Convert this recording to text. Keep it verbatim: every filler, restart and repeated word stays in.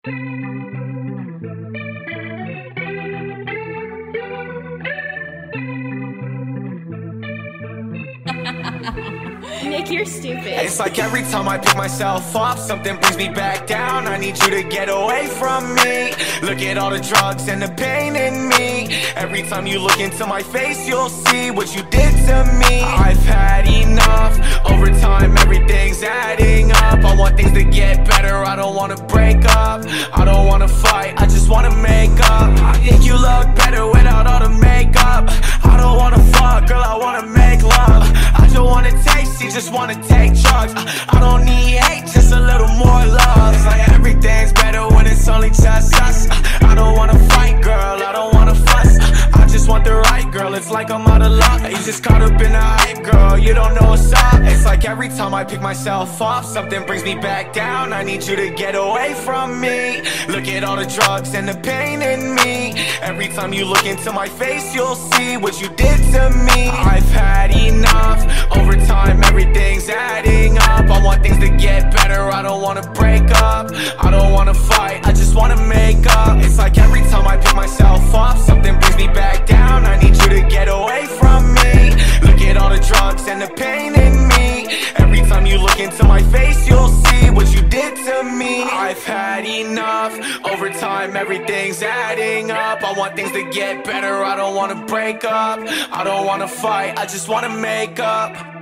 Nick, you're stupid. It's like every time I pick myself up, something brings me back down. I need you to get away from me. Look at all the drugs and the pain in me. Every time you look into my face, you'll see what you did to me. I've had enough. Over time, everything's adding up. I want things to get better, I don't wanna break up. I don't wanna fight, I just wanna make up. I think you look better without all the makeup. I don't wanna fuck, girl, I wanna make love. I don't wanna taste, you just wanna take drugs. I don't need hate, just a little more love. It's like everything's better when it's only just us. I don't wanna fight, girl, I don't wanna fuss. I just want the right girl, it's like I'm out of luck. You just caught up in the hype, girl, you don't know what's up. It's like every time I pick myself up, something brings me back down. I need you to get away from me. Look at all the drugs and the pain in me. Every time you look into my face, you'll see what you did to me. I've had enough. Over time, everything's adding up. I want things to get better, I don't wanna break up. I don't wanna fight, I just wanna make up. It's like every time I pick myself up, something brings me back down. I need you to get away from me. Look at all the drugs and the pain in me. Every time you look into my face, you'll see what you did to me. I've had enough. Over time, everything's adding up. I want things to get better, I don't wanna break up. I don't wanna fight, I just wanna make up.